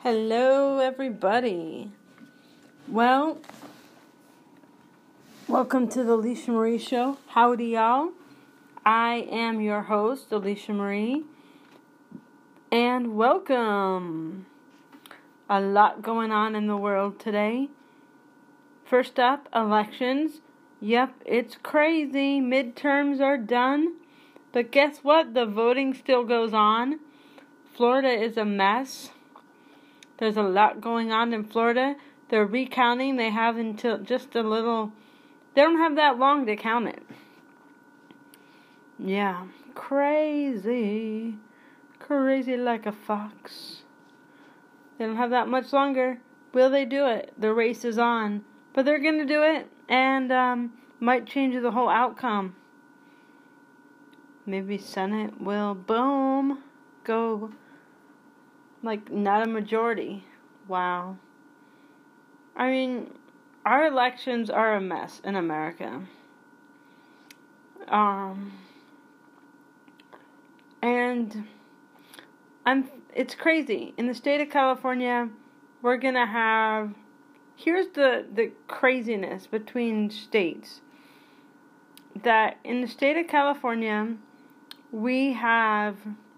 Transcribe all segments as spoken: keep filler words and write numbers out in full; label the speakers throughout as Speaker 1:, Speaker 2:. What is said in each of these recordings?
Speaker 1: Hello, everybody. Well, welcome to the Alicia Marie Show. Howdy, y'all. I am your host, Alicia Marie, and welcome. A lot going on in the world today. First up, elections. Yep, it's crazy. Midterms are done. But guess what? The voting still goes on. Florida is a mess. There's a lot going on in Florida. They're recounting. They have until just a little... They don't have that long to count it. Yeah. Crazy. Crazy like a fox. They don't have that much longer. Will they do it? The race is on. But they're going to do it. And um, might change the whole outcome. Maybe Senate will, boom, go... Like, not a majority. Wow. I mean, our elections are a mess in America. Um, and I'm, it's crazy. In the state of California, we're going to have, here's the, the craziness between states. That in the state of California, we have...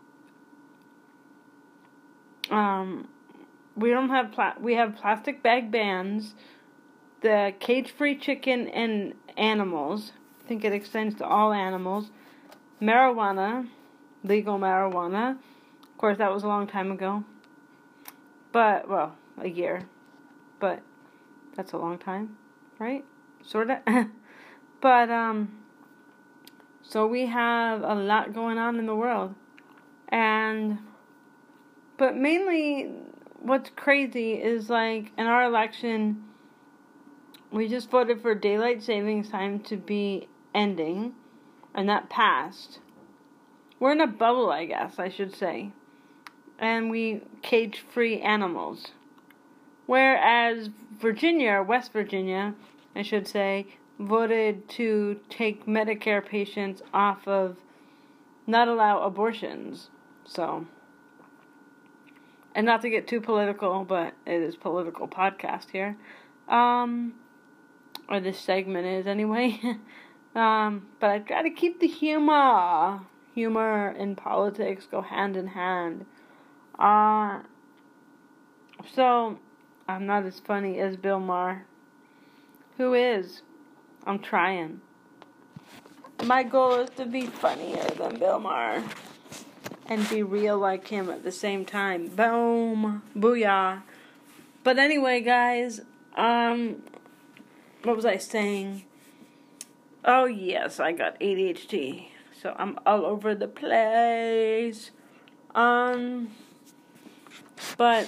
Speaker 1: Um, we don't have pla- we have plastic bag bans, the cage-free chicken and animals. I think it extends to all animals. Marijuana, legal marijuana. Of course, that was a long time ago. But well, a year. But that's a long time, right? Sorta. But um, so we have a lot going on in the world, and. But mainly, what's crazy is, like, in our election, we just voted for daylight savings time to be ending, and that passed. We're in a bubble, I guess, I should say. And we cage-free animals. Whereas Virginia, or West Virginia, I should say, voted to take Medicare patients off of, not allow abortions. So... And not to get too political, but it is a political podcast here. Um, or this segment is anyway. um, but I try to keep the humor. Humor and politics go hand in hand. Uh, so, I'm not as funny as Bill Maher. Who is? I'm trying. My goal is to be funnier than Bill Maher. And be real like him at the same time. Boom. Booyah. But anyway, guys. Um, what was I saying? Oh, yes. I got A D H D. So I'm all over the place. Um, but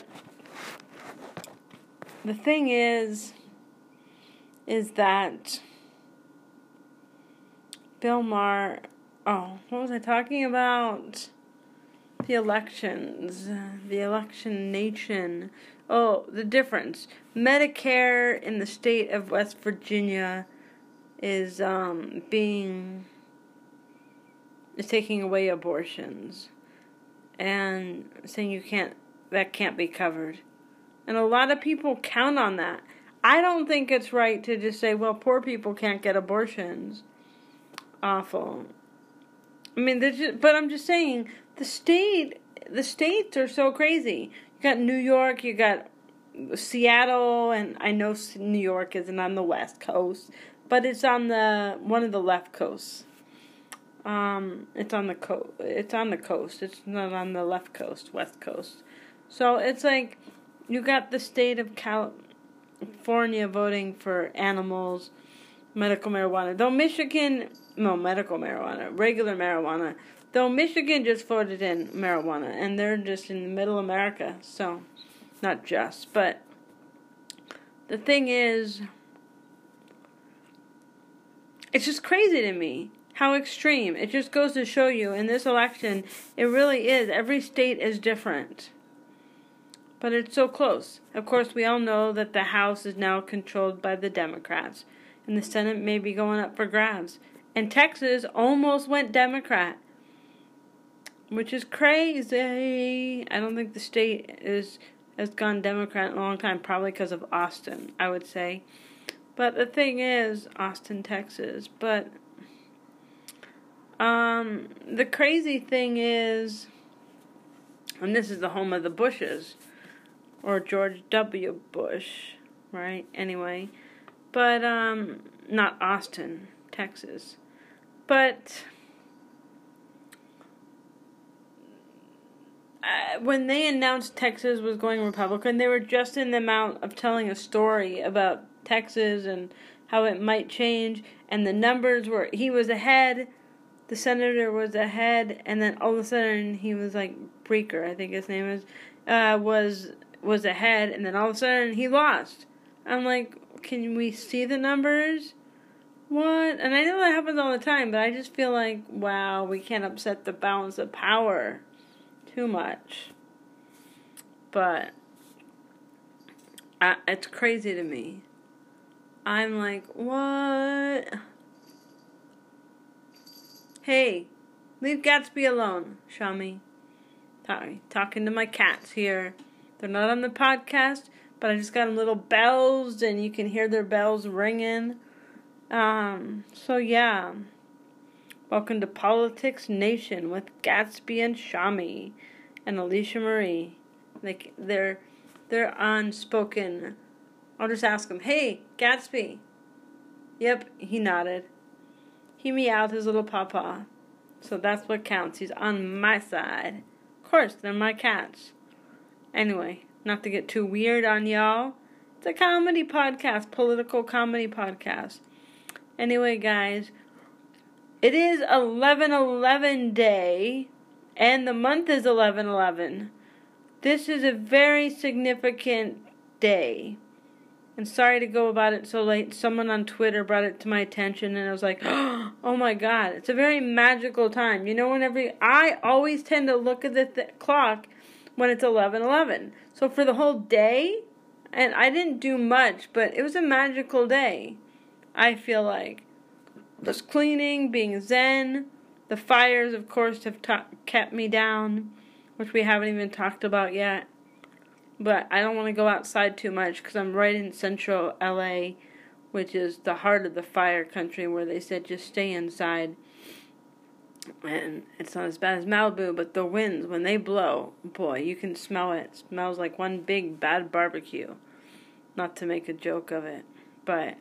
Speaker 1: the thing is, is that Bill Maher... Oh, what was I talking about? The elections, the election nation. Oh, the difference. Medicare in the state of West Virginia is um, being, is taking away abortions. And saying you can't, that can't be covered. And a lot of people count on that. I don't think it's right to just say, well, poor people can't get abortions. Awful. I mean, just, but I'm just saying, the state, the states are so crazy. You got New York, you got Seattle, and I know New York isn't on the West Coast, but it's on the one of the left coasts. Um, it's on the coast. It's on the coast. It's not on the left coast, West Coast. So it's like you got the state of California voting for animals, medical marijuana. Though Michigan. No, medical marijuana, regular marijuana. Though Michigan just voted in marijuana, and they're just in the middle America, so, not just, but the thing is, it's just crazy to me how extreme. It just goes to show you, in this election, it really is, every state is different, but it's so close. Of course, we all know that the House is now controlled by the Democrats, and the Senate may be going up for grabs. And Texas almost went Democrat, which is crazy. I don't think the state is has gone Democrat in a long time, probably because of Austin, I would say. But the thing is, Austin, Texas, but um, the crazy thing is, and this is the home of the Bushes, or George W. Bush, right? Anyway, but um, not Austin, Texas, but uh, when they announced Texas was going Republican, they were just in the amount of telling a story about Texas and how it might change, and the numbers were, he was ahead, the senator was ahead, and then all of a sudden he was like, Breaker, I think his name is, uh, was was ahead, and then all of a sudden he lost. I'm like, can we see the numbers? What? And I know that happens all the time, but I just feel like, wow, we can't upset the balance of power too much. But I, it's crazy to me. I'm like, what? Hey, leave Gatsby alone, Shami. Sorry, talking to my cats here. They're not on the podcast, but I just got them little bells, and you can hear their bells ringing. Um, so yeah. Welcome to Politics Nation with Gatsby and Shami and Alicia Marie. Like they're they're unspoken. I'll just ask him, hey, Gatsby. Yep, he nodded. He meowed his little pawpaw. So that's what counts. He's on my side. Of course, they're my cats. Anyway, not to get too weird on y'all. It's a comedy podcast, political comedy podcast. Anyway, guys, it is eleven eleven day, and the month is eleven eleven. This is a very significant day. And sorry to go about it so late. Someone on Twitter brought it to my attention, and I was like, oh my God, it's a very magical time. You know, whenever I always tend to look at the th- clock when it's eleven eleven. So for the whole day, and I didn't do much, but it was a magical day. I feel like just cleaning, being zen. The fires, of course, have ta- kept me down, which we haven't even talked about yet. But I don't want to go outside too much because I'm right in central L A, which is the heart of the fire country, where they said just stay inside. And it's not as bad as Malibu, but the winds, when they blow, boy, you can smell it. It smells like one big bad barbecue. Not to make a joke of it, but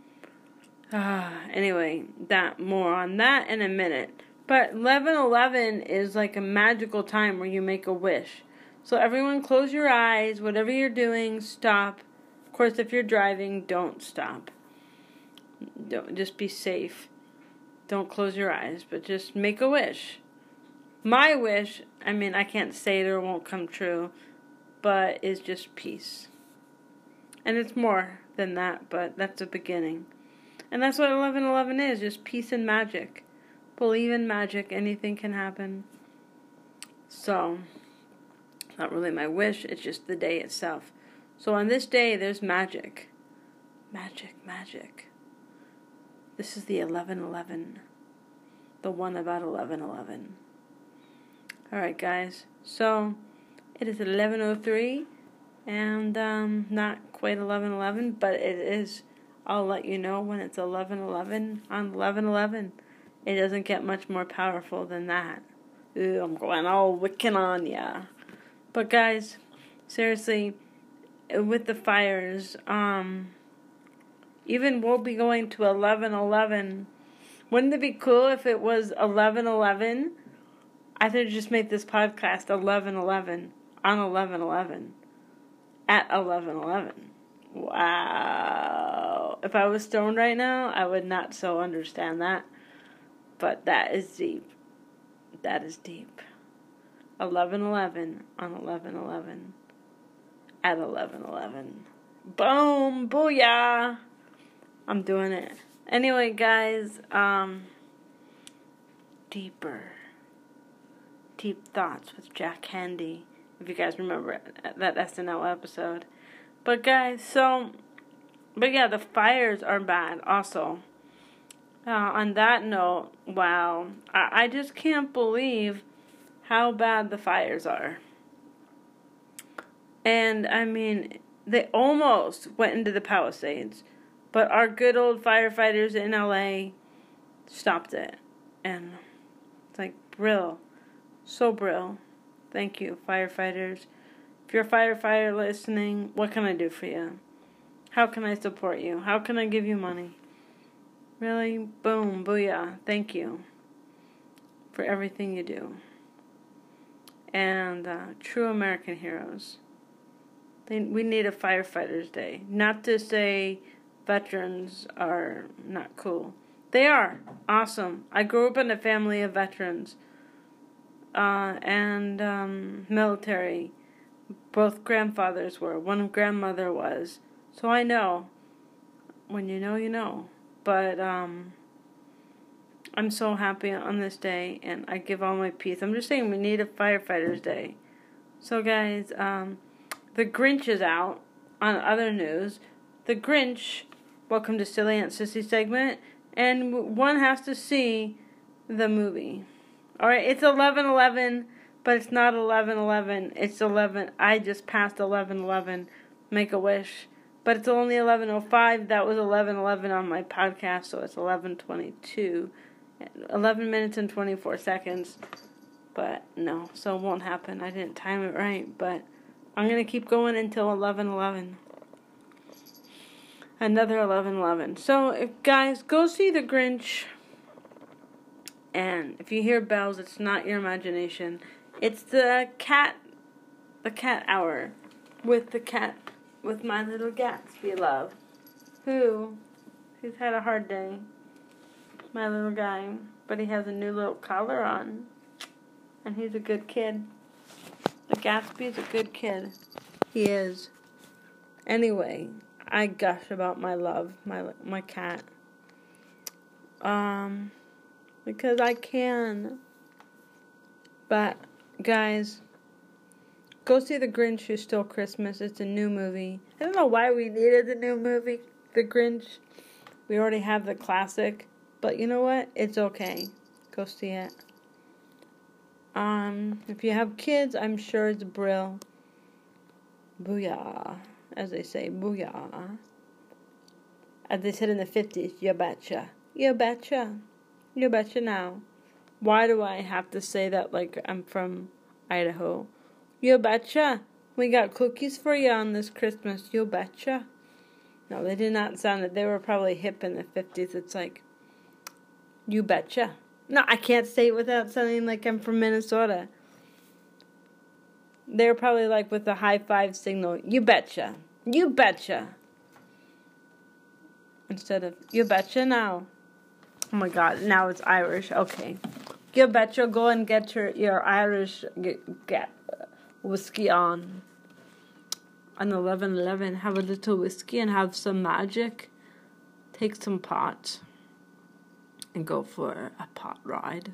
Speaker 1: uh, anyway, that more on that in a minute. But eleven eleven is like a magical time where you make a wish. So everyone close your eyes, whatever you're doing, stop. Of course, if you're driving, don't stop. Don't, just be safe. Don't close your eyes, but just make a wish. My wish, I mean, I can't say it or it won't come true, but is just peace. And it's more than that, but that's a beginning. And that's what eleven eleven is, just peace and magic. Believe in magic, anything can happen. So, not really my wish, it's just the day itself. So on this day, there's magic. Magic, magic. This is the eleven eleven. The one about eleven eleven. Alright, guys. So, it is eleven oh three. And, um, not quite eleven eleven, but it is. I'll let you know when it's eleven eleven on eleven eleven. It doesn't get much more powerful than that. Ew, I'm going all Wiccan on ya. But guys, seriously, with the fires, um, even we'll be going to eleven eleven. Wouldn't it be cool if it was eleven eleven? I should just make this podcast eleven eleven on eleven eleven at eleven eleven. Wow. If I was stoned right now, I would not so understand that. But that is deep. That is deep. eleven eleven on eleven eleven at eleven eleven. Boom! Booyah! I'm doing it. Anyway, guys, um, deeper. Deep Thoughts with Jack Handy. If you guys remember that S N L episode. But guys, so, but yeah, the fires are bad also. Uh, on that note, wow, I, I just can't believe how bad the fires are. And, I mean, they almost went into the Palisades. But our good old firefighters in L A stopped it. And it's like, Brill. So Brill. Thank you, firefighters. If you're a firefighter listening, what can I do for you? How can I support you? How can I give you money? Really? Boom. Booyah. Thank you for everything you do. And uh, true American heroes. They, we need a Firefighters Day. Not to say veterans are not cool. They are. Awesome. I grew up in a family of veterans. Uh, and um, military. Both grandfathers were. One grandmother was. So I know. When you know, you know. But um, I'm so happy on this day, and I give all my peace. I'm just saying we need a Firefighters Day. So guys, um, The Grinch is out. On other news, The Grinch, welcome to Silly Aunt Sissy segment, and one has to see the movie. Alright, it's eleven eleven, but it's not eleven eleven, it's eleven, I just passed eleven eleven, make a wish. But it's only eleven oh five. That was eleven eleven on my podcast, so it's eleven twenty-two. eleven minutes and twenty-four seconds. But no, so it won't happen. I didn't time it right, but I'm going to keep going until eleven eleven. Another eleven eleven. So, if guys, go see The Grinch. And if you hear bells, it's not your imagination. It's the cat, the cat hour with the cat. With my little Gatsby love, who, he's had a hard day, my little guy, but he has a new little collar on, and he's a good kid. The Gatsby's a good kid. He is. Anyway, I gush about my love, my my cat, um, because I can. But guys, go see The Grinch Who Stole Christmas. It's a new movie. I don't know why we needed the new movie, The Grinch. We already have the classic. But you know what? It's okay. Go see it. Um, if you have kids, I'm sure it's Brill. Booyah. As they say, booyah. As they said in the fifties, you betcha. You betcha. You betcha now. Why do I have to say that like I'm from Idaho? You betcha. We got cookies for you on this Christmas. You betcha. No, they did not sound it. They were probably hip in the fifties. It's like, you betcha. No, I can't say it without sounding like I'm from Minnesota. They were probably like with the high five signal. You betcha. You betcha. Instead of, you betcha now. Oh my God, now it's Irish. Okay. You betcha. Go and get your, your Irish, get, get whiskey on. On eleven eleven, have a little whiskey and have some magic. Take some pot and go for a pot ride.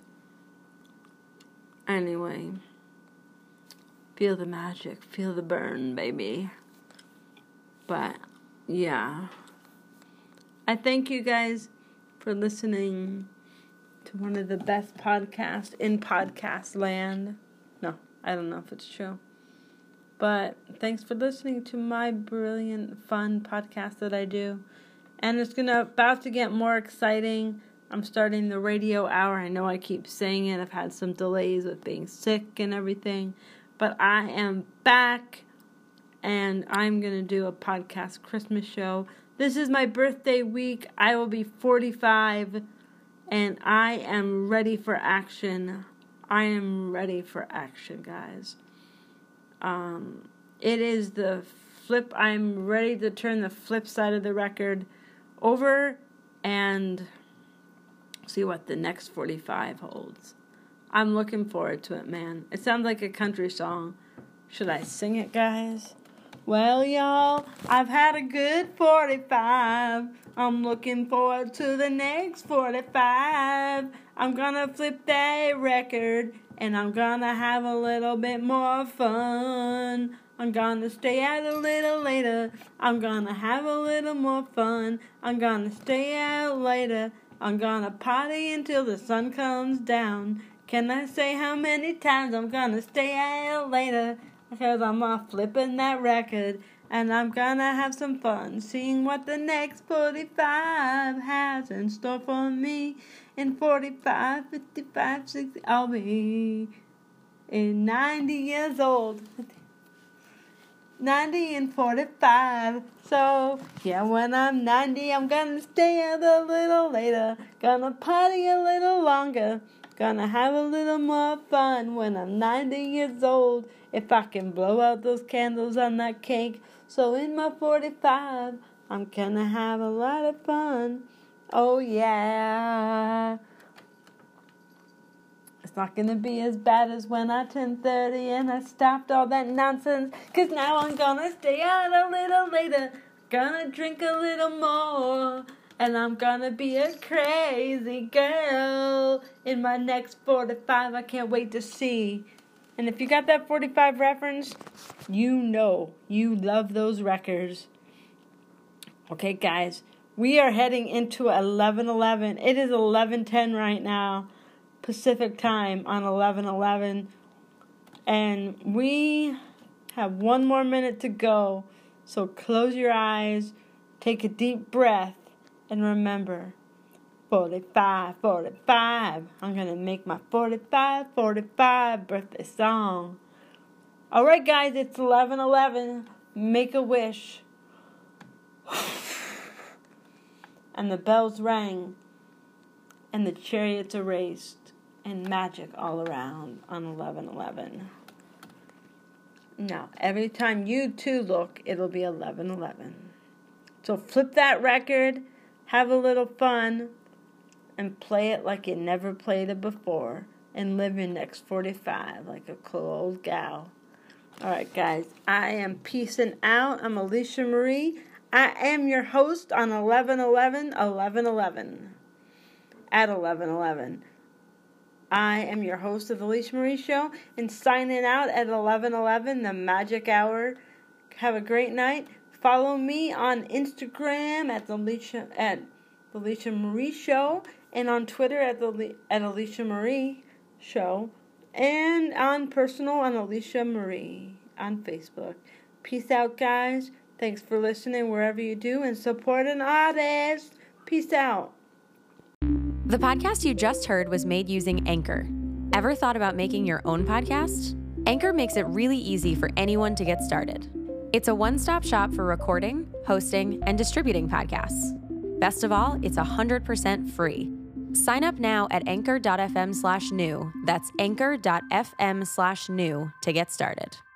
Speaker 1: Anyway, feel the magic, feel the burn, baby. But yeah, I thank you guys for listening to one of the best podcasts in podcast land. No, I don't know if it's true. But thanks for listening to my brilliant, fun podcast that I do. And it's gonna about to get more exciting. I'm starting the radio hour. I know I keep saying it. I've had some delays with being sick and everything. But I am back. And I'm gonna do a podcast Christmas show. This is my birthday week. I will be forty-five. And I am ready for action. I am ready for action, guys. Um, it is the flip. I'm ready to turn the flip side of the record over and see what the next forty-five holds. I'm looking forward to it, man. It sounds like a country song. Should I sing it, guys? Well, y'all, I've had a good forty-five. I'm looking forward to the next forty-five. I'm gonna flip that record. And I'm gonna have a little bit more fun. I'm gonna stay out a little later. I'm gonna have a little more fun. I'm gonna stay out later. I'm gonna party until the sun comes down. Can I say how many times I'm gonna stay out later? because I'm uh, flipping that record. And I'm gonna have some fun seeing what the next forty-five has in store for me. In forty-five, fifty-five, sixty, I'll be in ninety years old. ninety and forty-five. So, yeah, when I'm ninety, I'm gonna stay out a little later. Gonna party a little longer. Gonna have a little more fun when I'm ninety years old. If I can blow out those candles on that cake. So in my forty-five, I'm gonna have a lot of fun. Oh yeah. It's not gonna be as bad as when I turned thirty and I stopped all that nonsense. Cause now I'm gonna stay out a little later. Gonna drink a little more. And I'm gonna be a crazy girl in my next forty-five. I can't wait to see. And if you got that forty-five reference, you know you love those records. Okay, guys, we are heading into eleven eleven. It is eleven ten right now, Pacific time on eleven eleven. And we have one more minute to go. So close your eyes, take a deep breath, and remember, forty-five, forty-five. I'm going to make my forty-five, forty-five birthday song. Alright, guys, it's eleven eleven. Make a wish. And the bells rang. And the chariots are raced. And magic all around on eleven eleven. Now, every time you too look, it'll be eleven eleven. So flip that record. Have a little fun. And play it like you never played it before. And live your next forty-five like a cool old gal. Alright, guys. I am peacing out. I'm Alicia Marie. I am your host on eleven eleven, eleven eleven. At eleven eleven. I am your host of the Alicia Marie Show. And signing out at eleven eleven, the magic hour. Have a great night. Follow me on Instagram at the Alicia, at the Alicia Marie Show. And on Twitter at the at Alicia Marie Show, and on personal on Alicia Marie on Facebook. Peace out, guys. Thanks for listening wherever you do, and support an artist. Peace out.
Speaker 2: The podcast you just heard was made using Anchor. Ever thought about making your own podcast? Anchor makes it really easy for anyone to get started. It's a one-stop shop for recording, hosting, and distributing podcasts. Best of all, it's one hundred percent free. Sign up now at anchor.fm slash new. That's anchor.fm slash new to get started.